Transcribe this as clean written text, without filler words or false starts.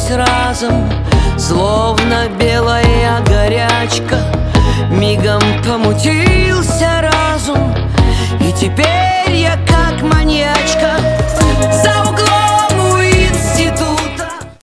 Кончилось разом, словно белая горячка. Мигом помутился разум, и теперь